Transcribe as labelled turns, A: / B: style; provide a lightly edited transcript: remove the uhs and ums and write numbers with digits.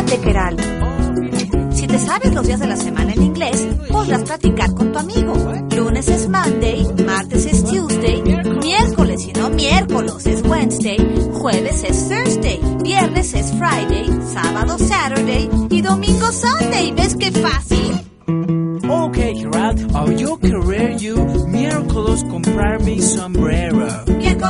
A: de Queraldo. Si te sabes los días de la semana en inglés, podrás practicar con tu amigo. Lunes es Monday, martes es Tuesday, miércoles y no miércoles es Wednesday, jueves es Thursday, viernes es Friday, sábado Saturday y domingo Sunday. ¿Ves qué fácil?
B: Okay, Gerald, yo querer you miércoles comprar mi sombrero.
A: Miércoles